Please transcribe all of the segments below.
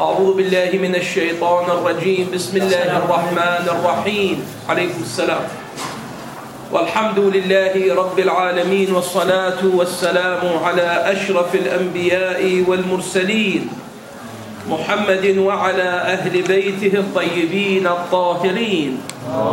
أعوذ بالله من الشيطان الرجيم. بسم الله الرحمن الرحيم. عليكم السلام. والحمد لله رب العالمين، والصلاة والسلام على أشرف الأنبياء والمرسلين محمد وعلى أهل بيته الطيبين الطاهرين.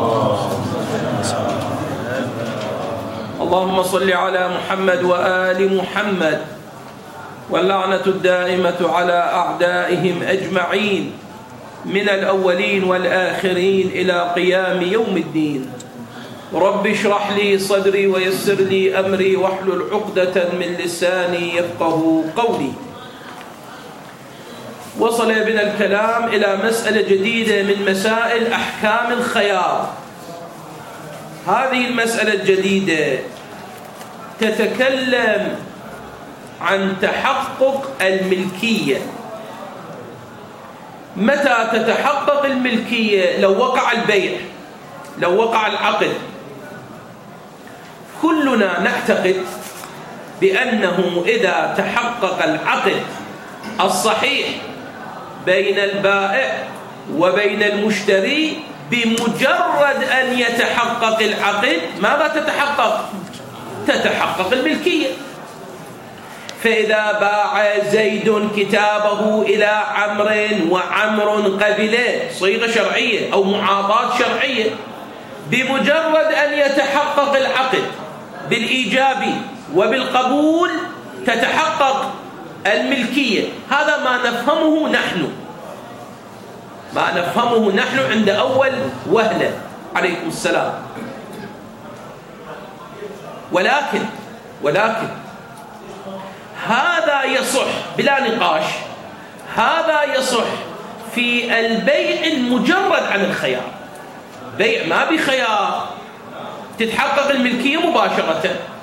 اللهم صل على محمد وآل محمد، واللعنة الدائمة على أعدائهم أجمعين من الأولين والآخرين إلى قيام يوم الدين. رب اشرح لي صدري ويسر لي أمري واحلل عقدة من لساني يفقه قولي. وصل بنا الكلام إلى مسألة جديدة من مسائل أحكام الخيار. هذه المسألة الجديدة تتكلم عن تحقق الملكية. متى تتحقق الملكية؟ لو وقع البيع، لو وقع العقد. كلنا نعتقد بأنه إذا تحقق العقد الصحيح بين البائع وبين المشتري، بمجرد أن يتحقق العقد ماذا تتحقق؟ تتحقق الملكية. فإذا باع زيد كتابه إلى عمرو وعمر قبله، صيغة شرعية أو معاطاة شرعية، بمجرد أن يتحقق العقد بالإيجاب وبالقبول تتحقق الملكية. هذا ما نفهمه نحن، ما نفهمه نحن عند أول وهلة. عليكم السلام. ولكن هذا يصح بلا نقاش، هذا يصح في البيع المجرد عن الخيار. بيع ما بخيار، تتحقق الملكية مباشرة.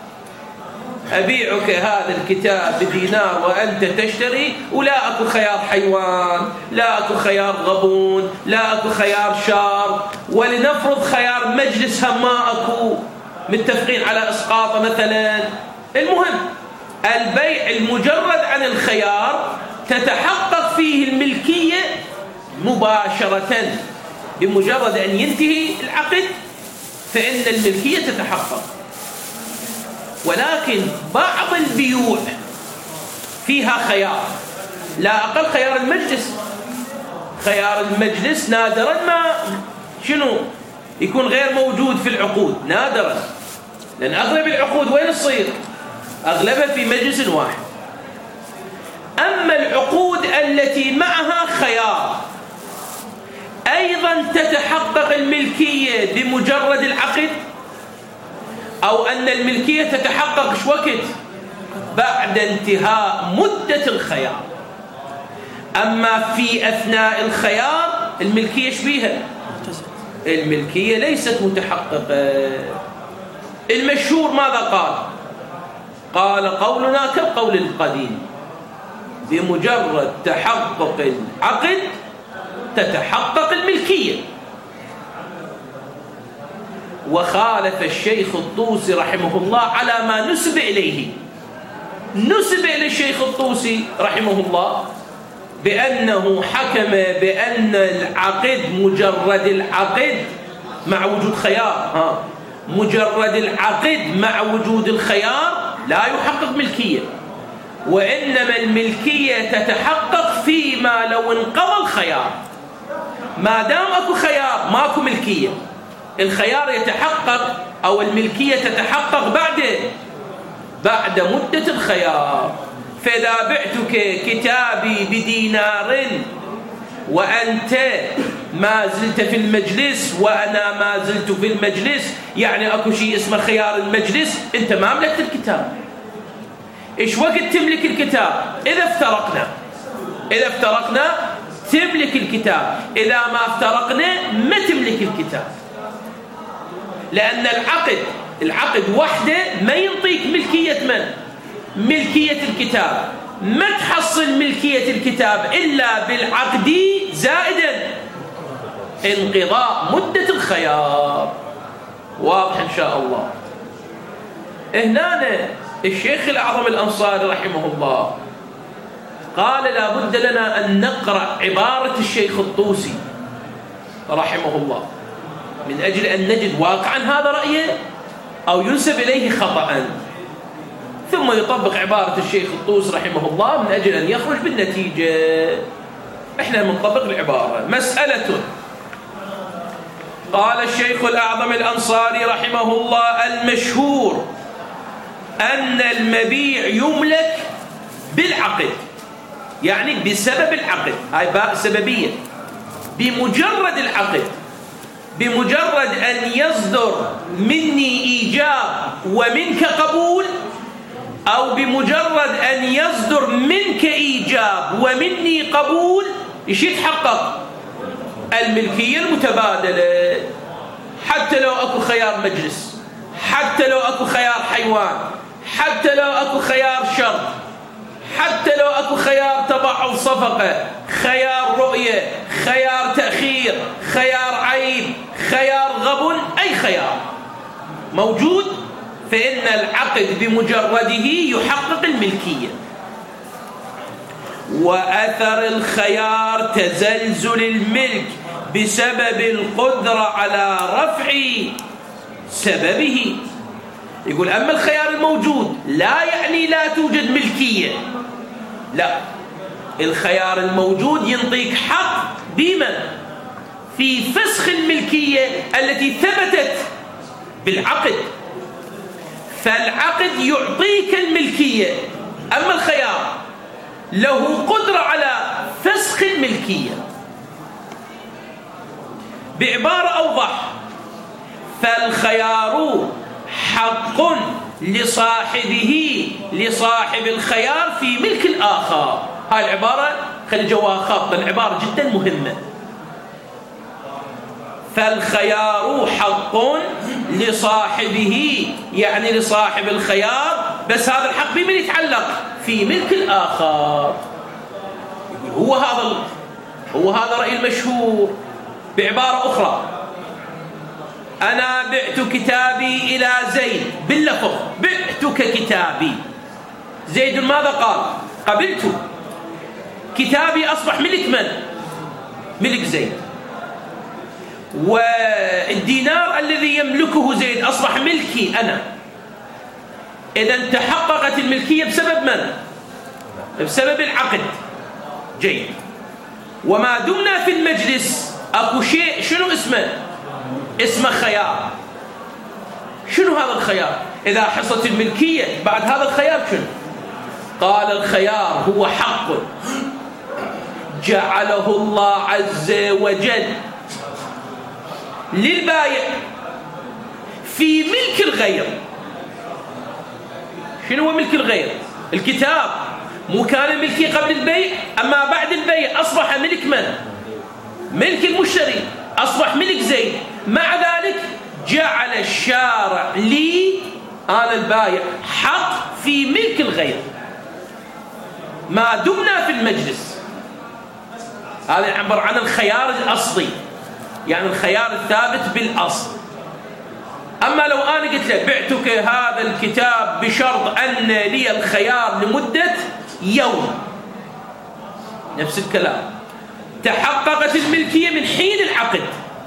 أبيعك هذا الكتاب بدينار وأنت تشتري، ولا أكو خيار حيوان، لا أكو خيار غبون، لا أكو خيار شار، ولنفرض خيار مجلس هم ما أكو، متفقين على إسقاطه مثلا. المهم البيع المجرد عن الخيار تتحقق فيه الملكية مباشرة. بمجرد أن ينتهي العقد فإن الملكية تتحقق. ولكن بعض البيوع فيها خيار، لا أقل خيار المجلس. خيار المجلس نادرا ما يكون غير موجود في العقود، نادرا، لأن أغلب العقود وين تصير؟ أغلبها في مجلس واحد. أما العقود التي معها خيار أيضا تتحقق الملكية بمجرد العقد، أو أن الملكية تتحقق وقت؟ بعد انتهاء مدة الخيار. أما في أثناء الخيار الملكية شبيها؟ الملكية ليست متحققة. المشهور ماذا قال؟ قال قولنا كالقول القديم: بمجرد تحقق العقد تتحقق الملكية. وخالف الشيخ الطوسي رحمه الله على ما نسب إليه. نسب إلى الشيخ الطوسي رحمه الله بأنه حكم بأن العقد، مجرد العقد مع وجود خيار، مجرد العقد مع وجود الخيار لا يحقق ملكية، وإنما الملكية تتحقق فيما لو انقضى الخيار. ما دام أكو خيار ماكو ملكية. الخيار يتحقق أو الملكية تتحقق بعد مدة الخيار. فإذا بعتك كتابي بدينار وأنت ما زلت في المجلس وأنا ما زلت في المجلس، يعني أكو شيء اسمه خيار المجلس. أنت ما ملكت الكتاب. إيش وقت تملك الكتاب؟ إذا افترقنا تملك الكتاب، إذا ما افترقنا ما تملك الكتاب. لأن العقد وحده ما ينطيك ملكية ملكية الكتاب. ما تحصل ملكية الكتاب إلا بالعقد زائدا انقضاء مدة الخيار. واضح إن شاء الله. هنا الشيخ الأعظم الأنصاري رحمه الله قال لا بد لنا أن نقرأ عبارة الشيخ الطوسي رحمه الله من أجل أن نجد واقعا هذا رأيه أو ينسب إليه خطأ، ثم يطبق عبارة الشيخ الطوسي رحمه الله من أجل أن يخرج بالنتيجة. إحنا بنطبق العبارة. مسألة. قال الشيخ الأعظم الأنصاري رحمه الله: المشهور أن المبيع يملك بالعقد، يعني بسبب العقد، هاي باء سببية، بمجرد العقد، بمجرد أن يصدر مني إيجاب ومنك قبول، أو بمجرد أن يصدر منك إيجاب ومني قبول، إيش يتحقق؟ الملكية المتبادلة. حتى لو أكو خيار مجلس، حتى لو أكو خيار حيوان، حتى لو أكو خيار شرط، حتى لو أكو خيار تبعض صفقة، خيار رؤية، خيار تأخير، خيار عيب، خيار غبن، أي خيار موجود، فإن العقد بمجرده يحقق الملكية. وأثر الخيار تزلزل الملك بسبب القدرة على رفع سببه. يقول أما الخيار الموجود لا يعني لا توجد ملكية، لا، الخيار الموجود ينطيك حق بمن؟ في فسخ الملكية التي ثبتت بالعقد، فالعقد يعطيك الملكية، أما الخيار له قدرة على فسخ الملكية. بعبارة أوضح: فالخيار حق لصاحبه، لصاحب الخيار في ملك الآخر. هاي العبارة خلي جواها خط، العبارة جدا مهمة. فالخيار حق لصاحبه، يعني لصاحب الخيار، بس هذا الحق بمن يتعلق؟ في ملك الآخر. هو هذا رأي المشهور. بعبارة أخرى: أنا بعت كتابي إلى زيد، باللفظ بعتك كتابي. زيد ماذا قال؟ قبلت. كتابي أصبح ملك من؟ ملك زيد. والدينار الذي يملكه زيد أصبح ملكي أنا. إذن تحققت الملكية بسبب من؟ بسبب العقد. جيد. وما دمنا في المجلس أكو شيء، شنو اسمه؟ اسمه خيار. شنو هذا الخيار؟ إذا حصلت الملكية بعد هذا الخيار شنو؟ قال الخيار هو حق جعله الله عز وجل للبايع في ملك الغير. شنو هو ملك الغير؟ الكتاب مو كان الملكي قبل البيع، أما بعد البيع أصبح ملك من؟ ملك المشتري، أصبح ملك زيد. مع ذلك جعل الشارع لي أنا البايع حق في ملك الغير ما دمنا في المجلس. هذا يعبر عن الخيار الأصلي، يعني الخيار الثابت بالأصل. أما لو أنا قلت لك بعتك هذا الكتاب بشرط أن لي الخيار لمدة يوم، نفس الكلام، تحققت الملكية من حين العقد.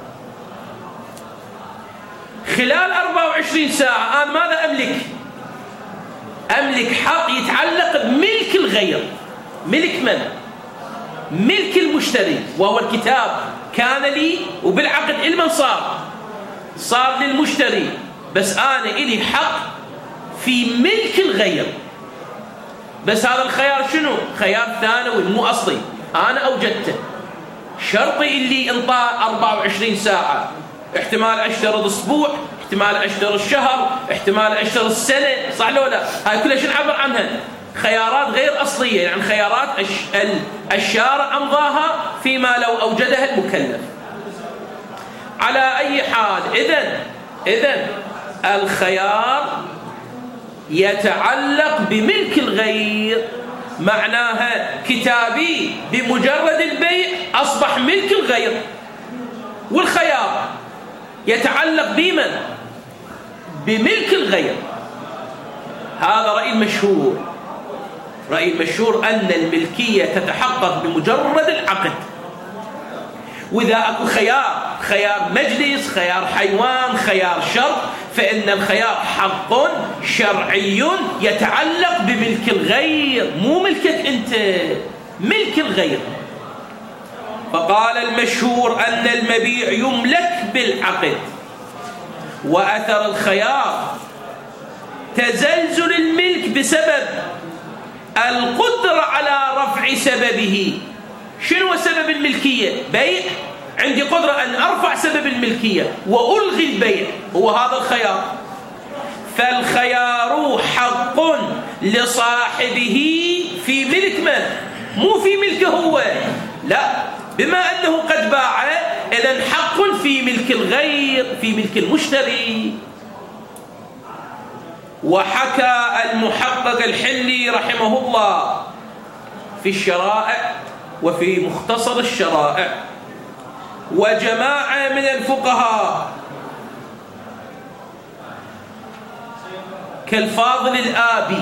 خلال 24 ساعة أنا ماذا أملك؟ أملك حق يتعلق بملك الغير. ملك من؟ ملك المشتري، وهو الكتاب كان لي، وبالعقد لمن صار؟ صار للمشتري، بس أنا إلي حق في ملك الغير. بس هذا الخيار شنو؟ خيار ثانوي مو أصلي، أنا أوجدته. شرطي اللي انطاه 24 ساعة، احتمال أشترط أسبوع، احتمال أشترط شهر، احتمال أشترط سنة، صح لو لا؟ هاي كلها شو نعبر عنها؟ خيارات غير أصلية، يعني خيارات الشارع أمضاها فيما لو أوجدها المكلف. على أي حال، إذن الخيار يتعلق بملك الغير، معناها كتابي بمجرد البيع أصبح ملك الغير، والخيار يتعلق بمن؟ بملك الغير. هذا رأي المشهور. رأي المشهور أن الملكية تتحقق بمجرد العقد. وإذا أكو خيار مجلس، خيار حيوان، خيار شرط، فإن الخيار حق شرعي يتعلق بملك الغير، مو ملكك أنت، ملك الغير. فقال المشهور أن المبيع يملك بالعقد، وأثر الخيار تزلزل الملك بسبب القدرة على رفع سببه. شنو سبب الملكية؟ بيع، عندي قدرة أن أرفع سبب الملكية وألغي البيع، هو هذا الخيار. فالخيار حق لصاحبه في ملك من؟ مو في ملكه هو، لا، بما أنه قد باع إذن حق في ملك الغير، في ملك المشتري. وحكى المحقق الحلي رحمه الله في الشرائع وفي مختصر الشرائع وجماعة من الفقهاء كالفاضل الآبي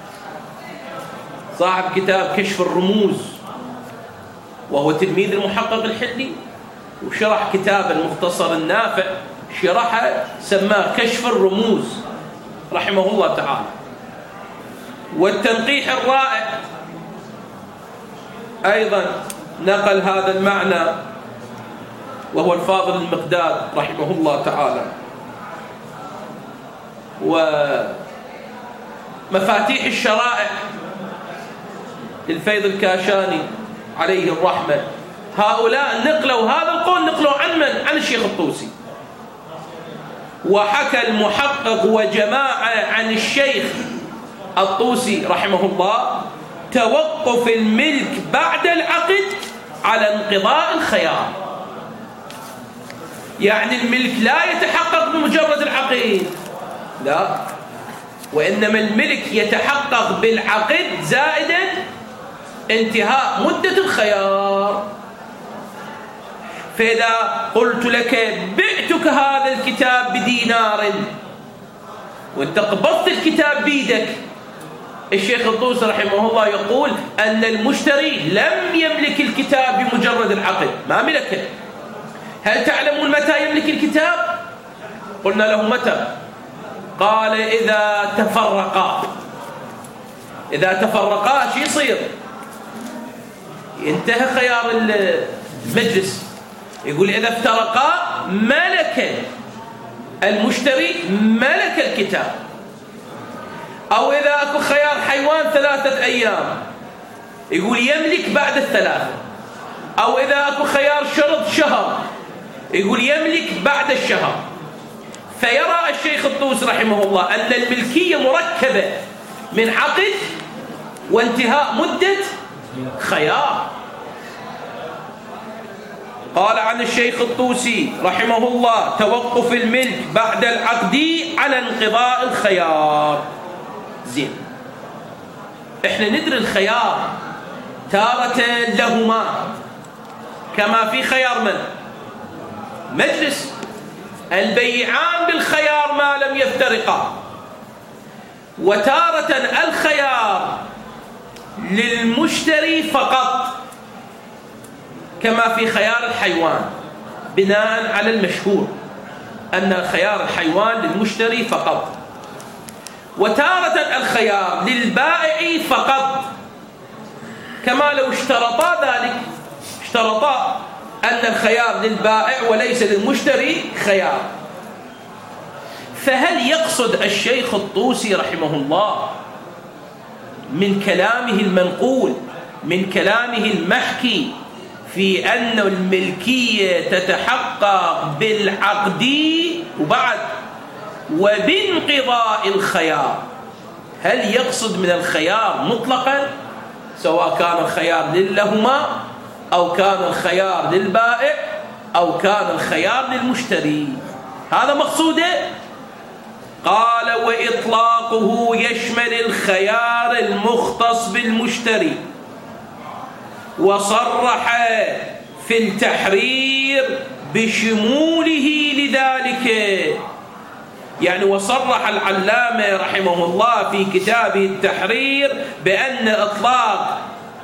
صاحب كتاب كشف الرموز، وهو تلميذ المحقق الحلي، وشرح كتاب المختصر النافع، شرحه سماه كشف الرموز رحمه الله تعالى. والتنقيح الرائع أيضا نقل هذا المعنى، وهو الفاضل المقداد رحمه الله تعالى. ومفاتيح الشرائع للفيض الكاشاني عليه الرحمة، هؤلاء نقلوا هذا القول، نقلوا عن من؟ عن الشيخ الطوسي. وحكى المحقق وجماعة عن الشيخ الطوسي رحمه الله توقف الملك بعد العقد على انقضاء الخيار. يعني الملك لا يتحقق بمجرد العقد، لا، وإنما الملك يتحقق بالعقد زائدا انتهاء مدة الخيار. فإذا قلت لك بعتك هذا الكتاب بدينار وانت قبضت الكتاب بيدك، الشيخ الطوسي رحمه الله يقول أن المشتري لم يملك الكتاب بمجرد العقد، ما ملكه. هل تعلمون متى يملك الكتاب؟ قلنا له متى؟ قال إذا تفرقا. إذا تفرقا شو يصير؟ انتهى خيار المجلس. يقول إذا افترقا ملك المشتري ملك الكتاب. أو إذا أكو خيار حيوان 3 أيام، يقول يملك بعد 3. أو إذا أكو خيار شرط شهر، يقول يملك بعد الشهر. فيرى الشيخ الطوسي رحمه الله أن الملكية مركبة من عقد وانتهاء مدة خيار. قال عن الشيخ الطوسي رحمه الله توقف الملك بعد العقد على انقضاء الخيار. زين، احنا ندري الخيار تارة لهما، كما في خيار من؟ مجلس، البيعان بالخيار ما لم يفترقا. وتارة الخيار للمشتري فقط، كما في خيار الحيوان، بناء على المشهور أن خيار الحيوان للمشتري فقط. وتارة الخيار للبائع فقط، كما لو اشترطا ذلك، اشترطا أن الخيار للبائع وليس للمشتري خيار. فهل يقصد الشيخ الطوسي رحمه الله من كلامه المنقول، من كلامه المحكي، في أن الملكية تتحقق بالعقد وبعد وبانقضاء الخيار، هل يقصد من الخيار مطلقا سواء كان الخيار لهما أو كان الخيار للبائع أو كان الخيار للمشتري؟ هذا مقصوده. قال وإطلاقه يشمل الخيار المختص بالمشتري، وصرح في التحرير بشموله لذلك. يعني وصرح العلامة رحمه الله في كتابه التحرير بأن إطلاق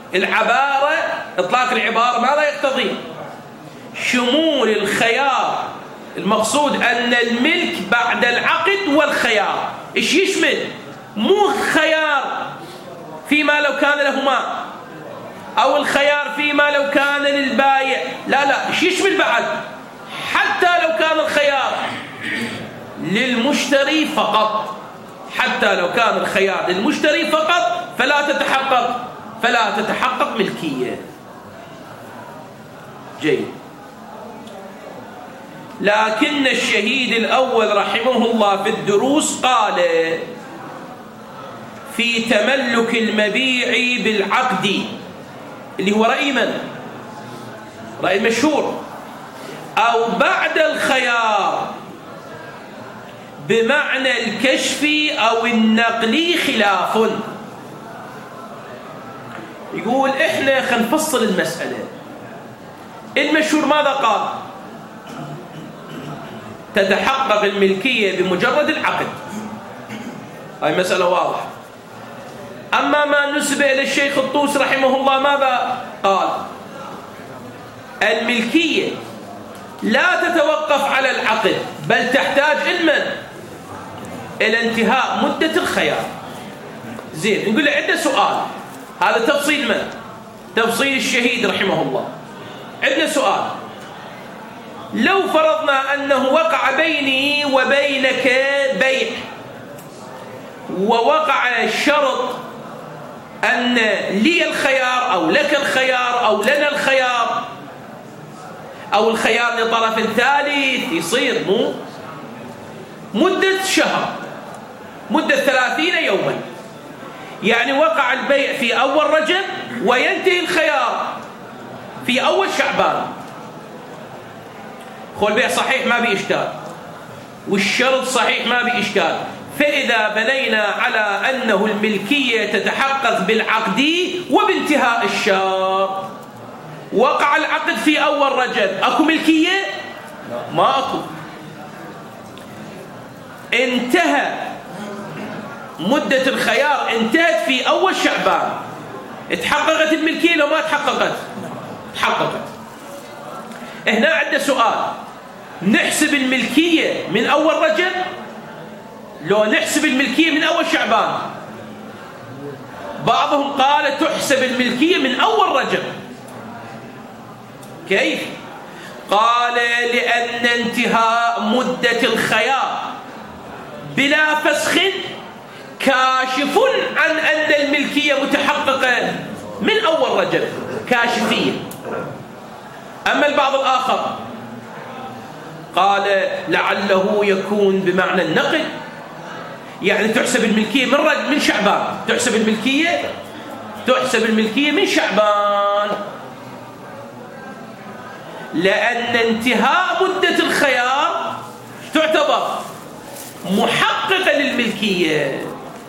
العبارة ماذا يقتضي؟ شمول الخيار. المقصود أن الملك بعد العقد والخيار. إيش يشمل؟ مو خيار فيما لو كان له مال، أو الخيار فيما لو كان للبايع، لا، إيش يشمل بعد؟ حتى لو كان الخيار للمشتري فقط، حتى لو كان الخيار للمشتري فقط فلا تتحقق ملكية. جيد. لكن الشهيد الأول رحمه الله في الدروس قال في تملك المبيع بالعقد، اللي هو رأي من؟ رأي مشهور، أو بعد الخيار بمعنى الكشف أو النقل خلاف. يقول إحنا خنفصل المسألة. المشهور ماذا قال؟ تتحقق الملكية بمجرد العقد، هاي مسألة واضحة. أما ما نسب إلى الشيخ الطوسي رحمه الله ماذا قال؟ الملكية لا تتوقف على العقد، بل تحتاج إلى انتهاء مدة الخيار. زين، نقول له عندنا سؤال، هذا تفصيل من؟ تفصيل الشهيد رحمه الله. عندنا سؤال، لو فرضنا أنه وقع بيني وبينك بيع، ووقع الشرط أن لي الخيار أو لك الخيار أو لنا الخيار أو الخيار لطرف ثالث، يصير مو مدة شهر، مدة 30 يوما. يعني وقع البيع في أول رجب وينتهي الخيار في أول شعبان. البيع صحيح ما بي إشكال، والشرط صحيح ما بي إشكال. فإذا بنينا على أنه الملكية تتحقق بالعقد وبانتهاء الشرط، وقع العقد في أول رجب، أكو ملكية؟ ما أكو. انتهى مدة الخيار، انتهت في أول شعبان، اتحققت الملكية لو ما تحققت؟ تحققت. هنا عندنا سؤال، نحسب الملكية من أول رجب لو نحسب الملكية من أول شعبان؟ بعضهم قال تحسب الملكية من أول رجب. كيف؟ قال لأن انتهاء مدة الخيار بلا فسخ كاشف عن أن الملكية متحققة من أول رجب، كاشفية. أما البعض الآخر قال لعله يكون بمعنى النقل، يعني تحسب الملكية من شعبان، تحسب الملكية من شعبان، لأن انتهاء مدة الخيار تعتبر محققة للملكية.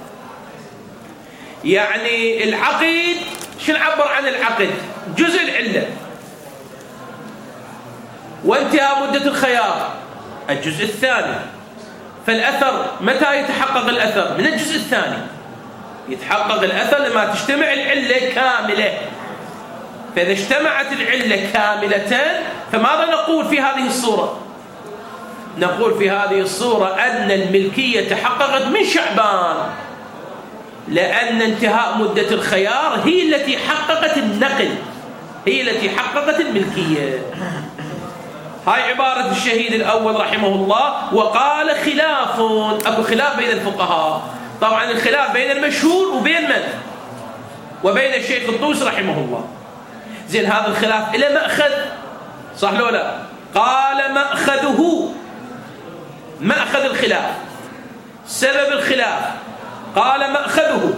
يعني العقد، شو نعبر عن العقد؟ جزء العلة، وانتهاء مدة الخيار الجزء الثاني. فالأثر متى يتحقق الأثر؟ من الجزء الثاني. يتحقق الأثر لما تجتمع العلة كاملة. فإذا اجتمعت العلة كاملة فماذا نقول في هذه الصورة؟ نقول في هذه الصورة أن الملكية تحققت من شعبان، لأن انتهاء مدة الخيار هي التي حققت النقل، هي التي حققت الملكية. هاي عبارة الشهيد الأول رحمه الله. وقال خلاف، أكو خلاف بين الفقهاء. طبعا الخلاف بين المشهور وبين من؟ وبين الشيخ الطوسي رحمه الله. زين، هذا الخلاف إلى مأخذ، صح لو لا؟ قال مأخذ الخلاف، سبب الخلاف، قال مأخذه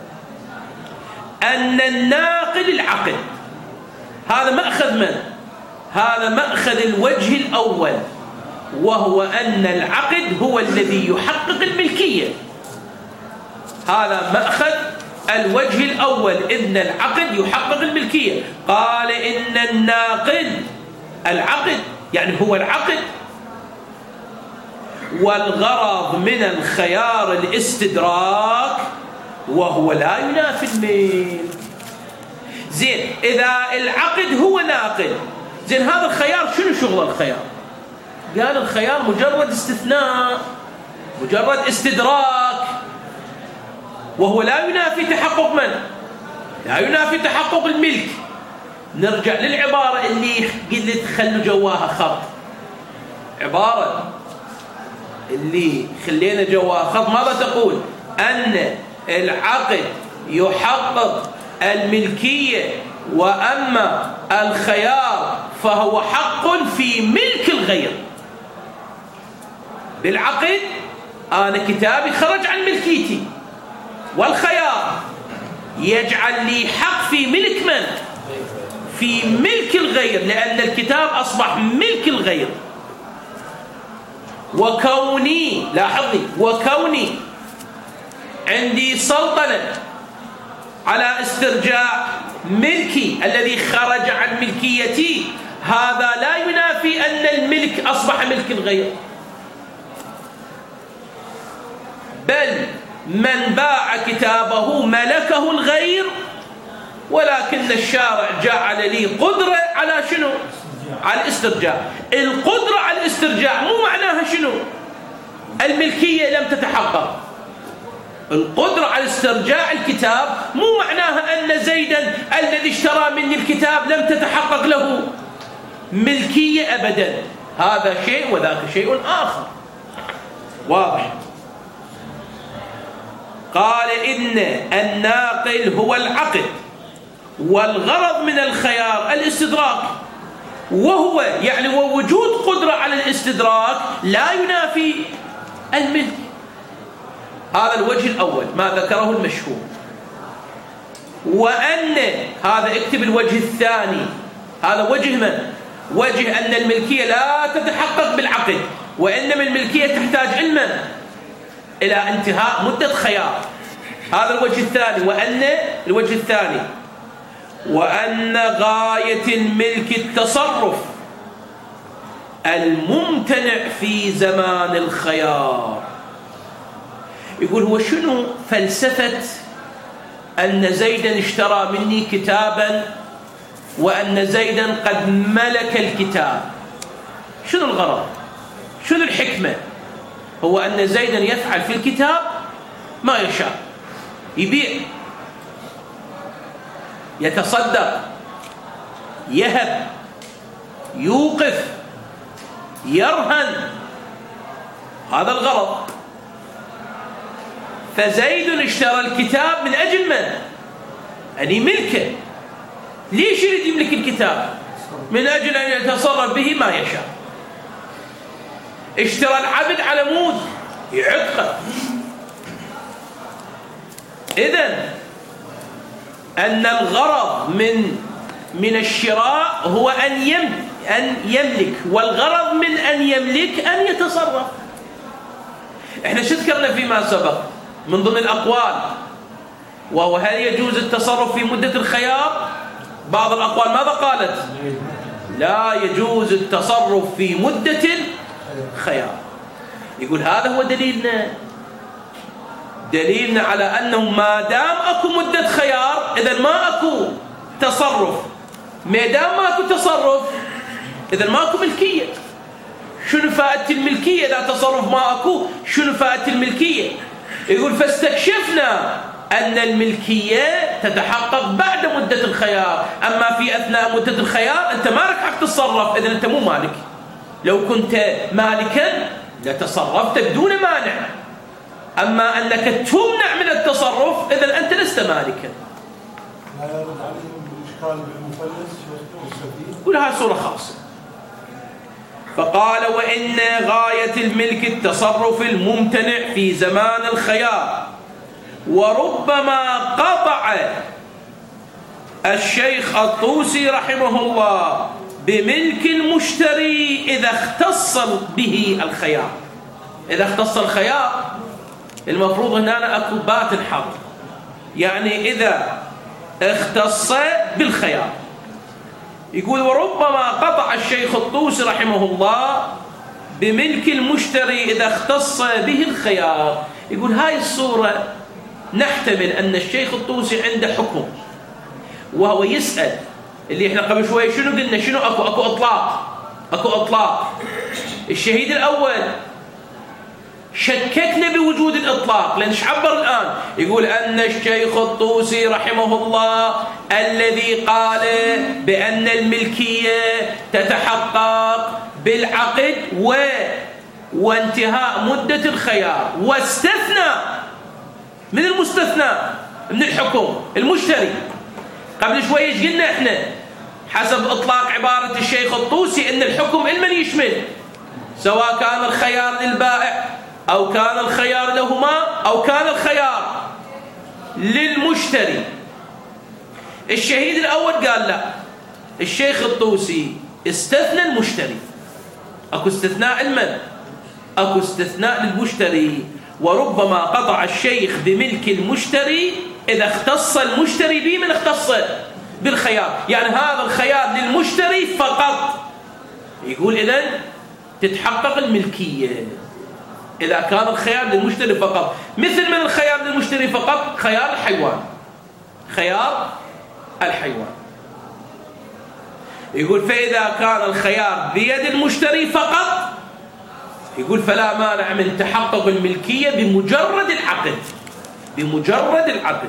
أن الناقل العقد. هذا مأخذ من؟ هذا مأخذ الوجه الأول، وهو أن العقد هو الذي يحقق الملكية. هذا مأخذ الوجه الأول، إن العقد يحقق الملكية. قال إن الناقل العقد، يعني هو العقد، والغرض من الخيار الاستدراك وهو لا ينافي الملك. زين، إذا العقد هو ناقل، زين هذا الخيار شنو شغل الخيار؟ قال الخيار مجرد استثناء، مجرد استدراك، وهو لا ينافي تحقق من؟ لا ينافي تحقق الملك. نرجع للعبارة اللي قلت خلوا جواها خط، عبارة اللي خلينا جواها خط ماذا تقول؟ أن العقد يحقق الملكية، وأما الخيار فهو حق في ملك الغير. بالعقد أنا كتابي خرج عن ملكيتي، والخيار يجعل لي حق في ملك من؟ في ملك الغير، لأن الكتاب أصبح ملك الغير. وكوني، لاحظني، وكوني عندي سلطنة على استرجاع ملكي الذي خرج عن ملكيتي، هذا لا ينافي أن الملك أصبح ملك الغير، بل من باع كتابه ملكه الغير، ولكن الشارع جعل لي قدرة على شنو؟ على الاسترجاع. القدرة على الاسترجاع مو معناها شنو؟ الملكية لم تتحقق. القدرة على استرجاع الكتاب مو معناها أن زيدا الذي اشترى مني الكتاب لم تتحقق له ملكية أبدا. هذا شيء وذاك شيء آخر. واضح؟ قال إن الناقل هو العقد، والغرض من الخيار الاستدراك، وهو يعني ووجود قدرة على الاستدراك لا ينافي الملك. هذا الوجه الأول ما ذكره المشهور. وأن هذا اكتب الوجه الثاني، هذا وجه من؟ وجه أن الملكية لا تتحقق بالعقد، وإنما الملكية تحتاج علما إلى انتهاء مدة خيار. هذا الوجه الثاني. وأن الوجه الثاني وأن غاية الملك التصرف الممتنع في زمان الخيار. يقول هو شنو فلسفة أن زيدا اشترى مني كتابا وأن زيدا قد ملك الكتاب؟ شنو الغرض؟ شنو الحكمة؟ هو أن زيدا يفعل في الكتاب ما يشاء، يبيع، يتصدق، يهب، يوقف، يرهن، هذا الغرض. فزيد اشترى الكتاب من أجل من؟ أن يملكه. ليش يريد يملك الكتاب؟ من أجل أن يتصرف به ما يشاء. اشترى العبد على مود يعتقه. إذن أن الغرض من الشراء هو أن يملك، والغرض من أن يملك أن يتصرف. احنا شو ذكرنا فيما سبق من ضمن الأقوال؟ وهو هل يجوز التصرف في مدة الخيار؟ بعض الأقوال ماذا قالت؟ لا يجوز التصرف في مدة الخيار. يقول هذا هو دليلنا على أنه ما دام أكو مدة خيار إذن ما أكو تصرف. ما دام ما أكو تصرف إذن ما أكو ملكية. شنو فائدة الملكية إذا تصرف ما أكو؟ شنو فائدة الملكية؟ يقول فاستكشفنا أن الملكية تتحقق بعد مدة الخيار، أما في أثناء مدة الخيار أنت ما لك حق تتصرف، إذن أنت مو مالك. لو كنت مالكا لتصرفت بدون مانع، أما أنك تمنع من التصرف إذن أنت لست مالكا. لا يرد عليهم بالإشكال بالمفلس والسفيه؟ يقول هذه صورة خاصة. فقال وإن غاية الملك التصرف الممتنع في زمان الخيار، وربما قطع الشيخ الطوسي رحمه الله بملك المشتري إذا اختص به الخيار. إذا اختص الخيار المفروض هنا أكو باطن حق، يعني إذا اختص بالخيار. يقول وربما قطع الشيخ الطوسي رحمه الله بملك المشتري إذا اختص به الخيار. يقول هاي الصورة نحتمل أن الشيخ الطوسي عنده حكم وهو يسأل اللي احنا قبل شوية شنو قلنا، شنو أكو أطلاق. الشهيد الأول شككنا بوجود الإطلاق، لأن عبر الآن يقول أن الشيخ الطوسي رحمه الله الذي قال بأن الملكية تتحقق بالعقد وانتهاء مدة الخيار، واستثنى من المستثنى من الحكم المشتري. قبل شوية قلنا احنا حسب إطلاق عبارة الشيخ الطوسي أن الحكم المن يشمل، سواء كان الخيار للبائع أو كان الخيار لهما أو كان الخيار للمشتري. الشهيد الأول قال لا، الشيخ الطوسي استثنى المشتري. أكو استثناء المن؟ أكو استثناء للمشتري، وربما قطع الشيخ بملك المشتري إذا اختص المشتري به من اختص بالخيار، يعني هذا الخيار للمشتري فقط. يقول إذن تتحقق الملكية إذا كان الخيار للمشتري فقط، مثل من الخيار للمشتري فقط خيار الحيوان. يقول فإذا كان الخيار بيد المشتري فقط، يقول فلا مانع من تحقق الملكية بمجرد العقد.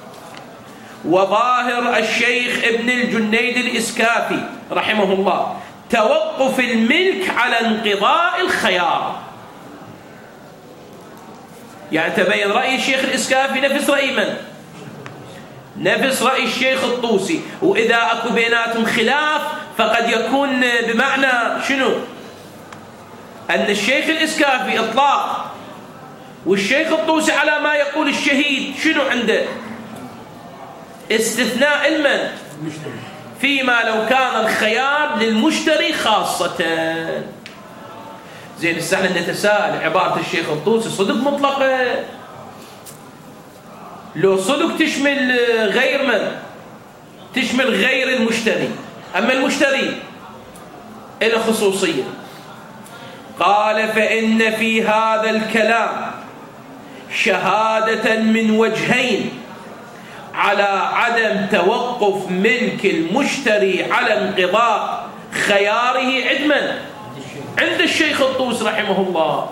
وظاهر الشيخ ابن الجنيد الإسكافي رحمه الله توقف الملك على انقضاء الخيار. يعني تبين رأي الشيخ الإسكافي نفس رأي من؟ نفس رأي الشيخ الطوسي. وإذا أكو بيناتهم خلاف فقد يكون بمعنى شنو؟ أن الشيخ الإسكافي إطلاق والشيخ الطوسي على ما يقول الشهيد شنو عنده؟ استثناء المن فيما لو كان الخيار للمشتري خاصة. زين السهل نتساءل عبارة الشيخ الطوسي صدق مطلقة؟ لو صدق تشمل غير من؟ تشمل غير المشتري، أما المشتري إلى خصوصية. قال فإن في هذا الكلام شهادة من وجهين على عدم توقف ملك المشتري على انقضاء خياره عند الشيخ الطوسي رحمه الله.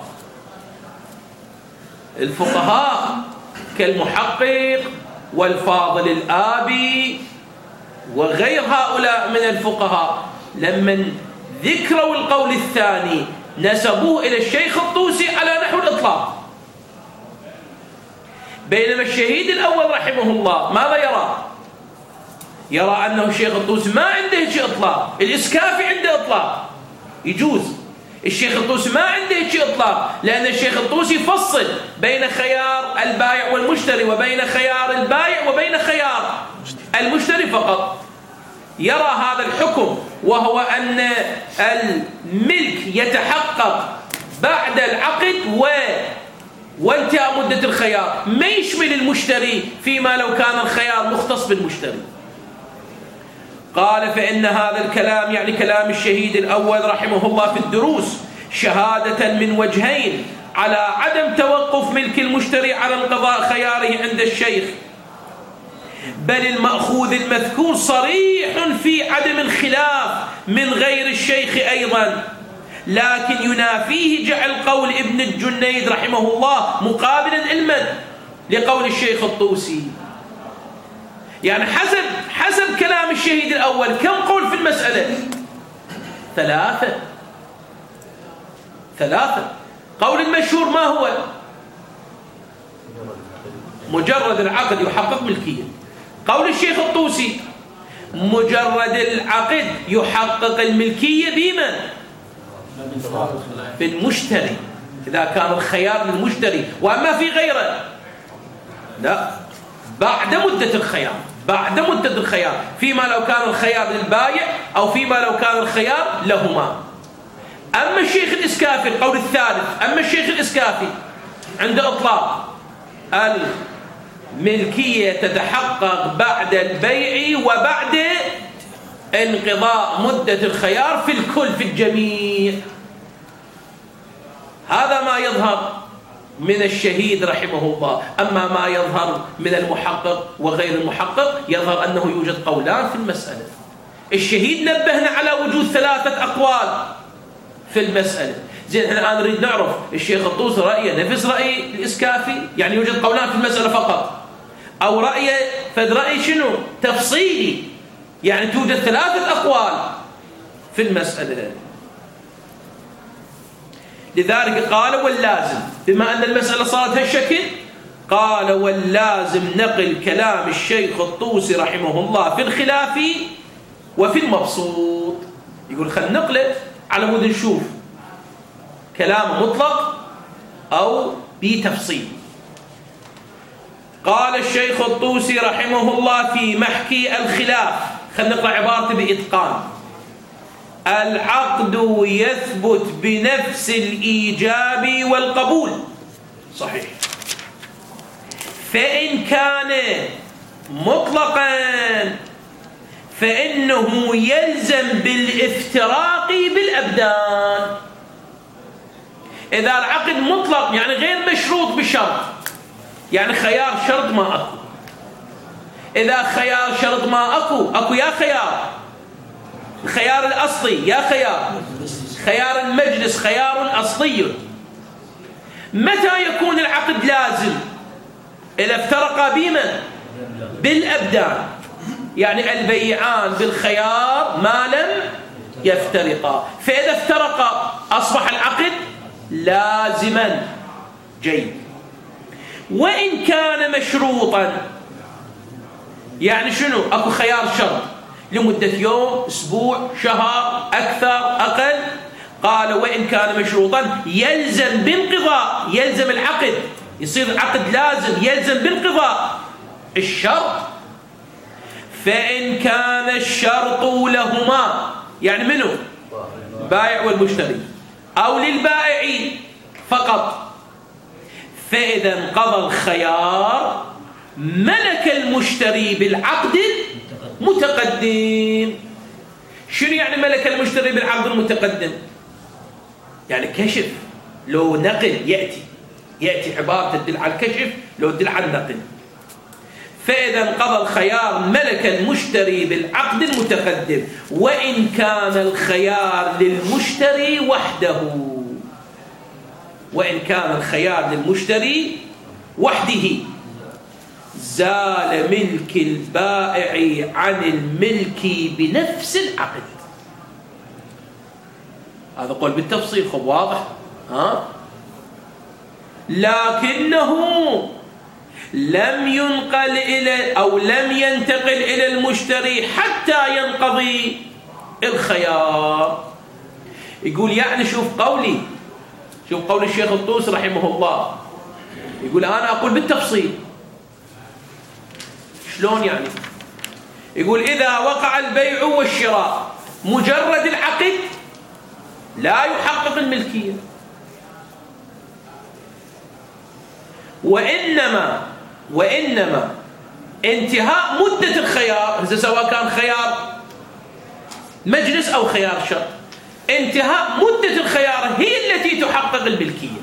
الفقهاء كالمحقق والفاضل الآبي وغير هؤلاء من الفقهاء لما ذكروا القول الثاني نسبوه إلى الشيخ الطوسي على نحو الإطلاق، بينما الشهيد الأول رحمه الله ماذا يرى؟ يرى أنه الشيخ الطوسي ما عنده شيء إطلاق. الإسكافي عنده إطلاق يجوز، الشيخ الطوسي ما عنده شيء إطلاق، لأن الشيخ الطوسي يفصل بين خيار البائع والمشتري وبين خيار البائع وبين خيار المشتري فقط. يرى هذا الحكم وهو أن الملك يتحقق بعد العقد وانتهى مدة الخيار، ما يشمل المشتري فيما لو كان الخيار مختص بالمشتري. قال فإن هذا الكلام يعني كلام الشهيد الأول رحمه الله في الدروس شهادة من وجهين على عدم توقف ملك المشتري على انقضاء خياره عند الشيخ، بل المأخوذ المذكور صريح في عدم الخلاف من غير الشيخ أيضا، لكن ينافيه جعل قول ابن الجنيد رحمه الله مقابلا علما لقول الشيخ الطوسي. يعني حسب كلام الشهيد الأول كم قول في المسألة؟ ثلاثة. قول المشهور ما هو؟ مجرد العقد يحقق ملكية. قول الشيخ الطوسي مجرد العقد يحقق الملكية بمن؟ بالمشتري إذا كان الخيار للمشتري، وأما في غيره لا، بعد مدة الخيار فيما لو كان الخيار للبائع أو فيما لو كان الخيار لهما. أما الشيخ الإسكافي القول الثالث، أما الشيخ الإسكافي عند إطلاق الملكية تتحقق بعد البيع وبعد انقضاء مدة الخيار في الكل في الجميع. هذا ما يظهر من الشهيد رحمه الله. أما ما يظهر من المحقق وغير المحقق يظهر أنه يوجد قولان في المسألة. الشهيد نبهنا على وجود 3 أقوال في المسألة. زين احنا الآن نريد نعرف الشيخ الطوسي رأيه نفس رأي الإسكافي، يعني يوجد قولان في المسألة فقط، أو رأيه فد رأي شنو تفصيلي، يعني توجد 3 أقوال في المسألة. لذلك قال واللازم، بما أن المسألة صارت هالشكل، قال واللازم نقل كلام الشيخ الطوسي رحمه الله في الخلاف وفي المبسوط. يقول خلينا نقله على مود نشوف كلام مطلق أو بتفصيل. قال الشيخ الطوسي رحمه الله في محكي الخلاف، خلينا نقرأ عبارته بإتقان: العقد يثبت بنفس الإيجاب والقبول، صحيح، فإن كان مطلقا فإنه يلزم بالافتراق بالأبدان. إذا العقد مطلق يعني غير مشروط بشرط، يعني خيار شرط ما أكو. إذا خيار شرط ما أكو يا خيار، الخيار الأصلي يا خيار المجلس خيار أصلي. متى يكون العقد لازم؟ إذا افترقا بمن؟ بالأبدان، يعني البيعان بالخيار ما لم يفترقا، فإذا افترقا أصبح العقد لازما. جيد. وإن كان مشروطا، يعني شنو؟ أكو خيار شرط لمدة يوم، أسبوع، شهر، أكثر، أقل. قال وإن كان مشروطا يلزم بانقضاء، يلزم العقد، يصير العقد لازم، يلزم بانقضاء الشرط. فإن كان الشرط لهما، يعني منه؟ بائع والمشتري، أو للبائعين فقط، فإذا انقضى الخيار ملك المشتري بالعقد المتقدم. شنو يعني ملك المشتري بالعقد المتقدم؟ يعني كشف، لو نقل يأتي عبارة تدل على الكشف، لو تدل على النقل. فإذا انقضى الخيار ملك المشتري بالعقد المتقدم، وإن كان الخيار للمشتري وحده، وإن كان الخيار للمشتري وحده زال ملك البائع عن الملك بنفس العقد. هذا قول بالتفصيل، خب واضح؟ لكنه لم ينقل إلى أو لم ينتقل إلى المشتري حتى ينقضي الخيار. يقول يعني شوف قول الشيخ الطوسي رحمه الله، يقول أنا أقول بالتفصيل. شلون يعني؟ يقول إذا وقع البيع والشراء مجرد العقد لا يحقق الملكية، وإنما انتهاء مدة الخيار، سواء كان خيار مجلس أو خيار شرط، انتهاء مدة الخيار هي التي تحقق الملكية.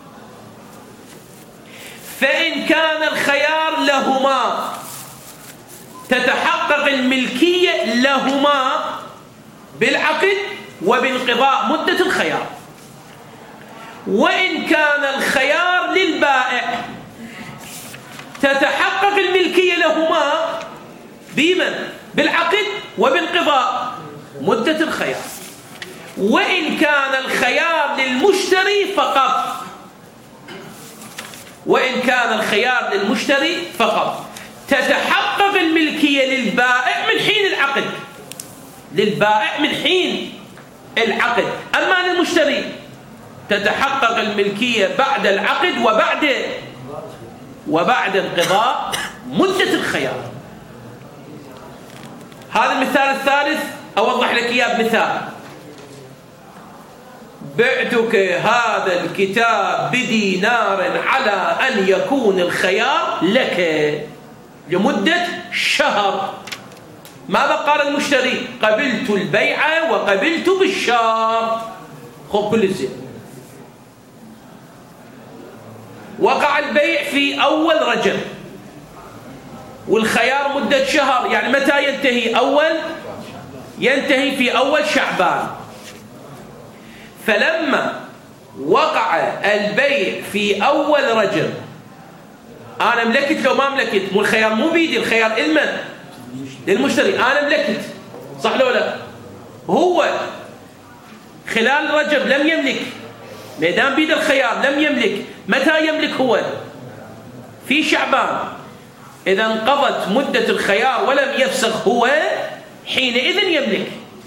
فإن كان الخيار لهما تتحقق الملكية لهما بالعقد وبانقضاء مدة الخيار. وإن كان الخيار للبائع تتحقق الملكية لهما بمن؟ بالعقد وبانقضاء مدة الخيار. وإن كان الخيار للمشتري فقط، وإن كان الخيار للمشتري فقط تتحقق الملكية للبائع من حين العقد، للبائع من حين العقد. أما للمشتري تتحقق الملكية بعد العقد وبعد انقضاء مدة الخيار. هذا المثال الثالث أوضح لك إياه بمثال: بعتك هذا الكتاب بدينار على أن يكون الخيار لك لمدة شهر. ماذا قال المشتري؟ قبلت البيع وقبلت بالشهر. خب كل زين. وقع البيع في أول رجب والخيار مدة شهر، يعني متى ينتهي؟ ينتهي في أول شعبان. فلما وقع البيع في أول رجب أنا ملكت لو ما ملكت؟ مو الخيار مو بيدي، الخيار المن؟ للمشتري. أنا ملكت صح لو لا؟ هو خلال رجب لم يملك، ميدان بيد الخيار لم يملك. متى يملك هو؟ في شعبان. إذا انقضت مدة الخيار ولم يفسخ هو حينئذ يملك.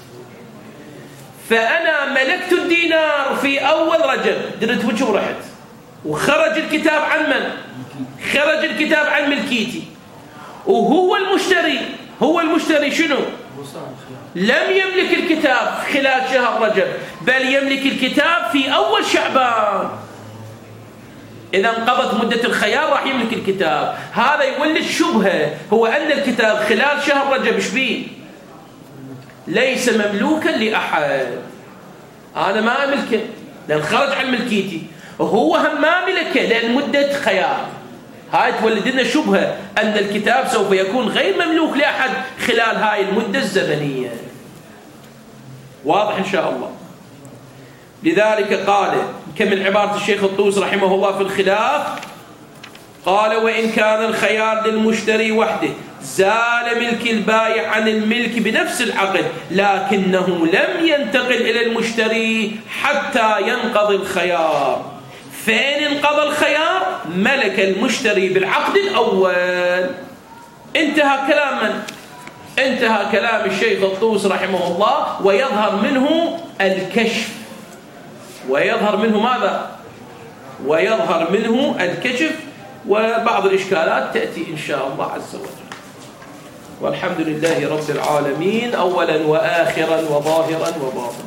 فأنا ملكت الدينار في أول رجب، درت وجه ورحت، وخرج الكتاب عن من؟ خرج الكتاب عن ملكيتي، وهو المشتري شنو؟ لم يملك الكتاب خلال شهر رجب، بل يملك الكتاب في أول شعبان. إذا انقضت مدة الخيار راح يملك الكتاب. هذا يولد شبهة، هو أن الكتاب خلال شهر رجب شبيه ليس مملوكا لأحد. أنا ما أملكه لأن خرج عن ملكيتي، هو هم ما ملكه لأن مدة خيار. هاي تولد لنا شبهة أن الكتاب سوف يكون غير مملوك لأحد خلال هاي المدة الزمنية. واضح إن شاء الله. لذلك قال كمل عبارة الشيخ الطوسي رحمه الله في الخلاف، قال: وإن كان الخيار للمشتري وحده زال ملك البائع عن الملك بنفس العقد، لكنه لم ينتقل إلى المشتري حتى ينقضي الخيار. فإن انقضى الخيار ملك المشتري بالعقد الأول. انتهى كلام من؟ انتهى كلام الشيخ الطوسي رحمه الله. ويظهر منه الكشف. ويظهر منه ماذا؟ ويظهر منه الكشف، وبعض الإشكالات تأتي إن شاء الله عز وجل. والحمد لله رب العالمين، أولا وآخرا وظاهرا وباطنا.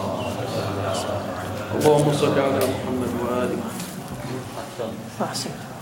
اللهم صل على محمد وآله.